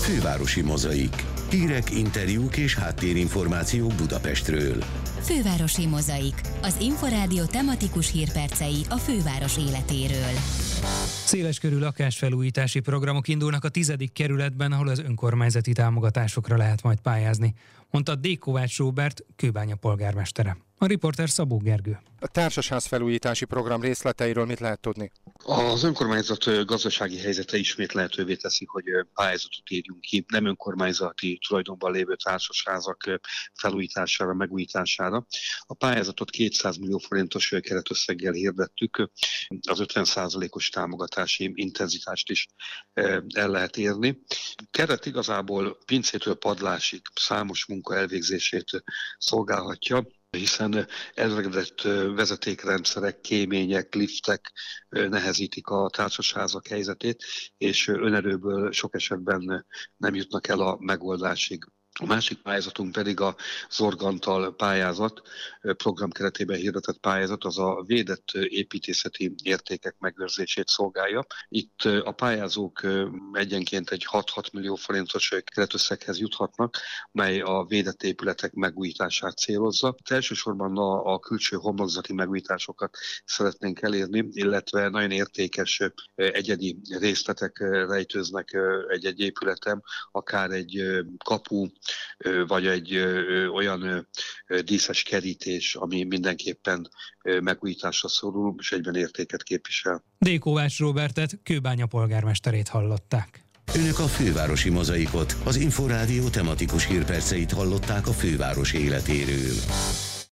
Fővárosi Mozaik. Hírek, interjúk és háttérinformációk Budapestről. Fővárosi Mozaik. Az Inforádió tematikus hírpercei a főváros életéről. Széleskörű lakásfelújítási programok indulnak a 10. kerületben, ahol az önkormányzati támogatásokra lehet majd pályázni, mondta D. Kovács Róbert, Kőbánya polgármestere. A riporter Szabó Gergő. A társasház felújítási program részleteiről mit lehet tudni? Az önkormányzat gazdasági helyzete ismét lehetővé teszi, hogy pályázatot írjunk ki nem önkormányzati tulajdonban lévő társasházak felújítására, megújítására. A pályázatot 200 millió forintos keretösszeggel hirdettük, az 50%-os támogatási intenzitást is el lehet érni. Keret igazából pincétől padlásig számos munka elvégzését szolgálhatja, hiszen elöregedett vezetékrendszerek, kémények, liftek nehezítik a társasházak helyzetét, és önerőből sok esetben nem jutnak el a megoldásig. A másik pályázatunk pedig a Zorgantal pályázat, program keretében hirdetett pályázat, az a védett építészeti értékek megőrzését szolgálja. Itt a pályázók egyenként egy 6-6 millió forintos keretösszeghez juthatnak, mely a védett épületek megújítását célozza. Elsősorban a külső homlokzati megújításokat szeretnénk elérni, illetve nagyon értékes egyedi részletek rejtőznek egy-egy épületen, akár egy kapu, vagy egy olyan díszes kerítés, ami mindenképpen megújításra szorul, és egyben értéket képvisel. D. Kovács Róbertet, Kőbánya polgármesterét hallották. Önök a Fővárosi Mozaikot, az Inforádió tematikus hírperceit hallották a főváros életéről.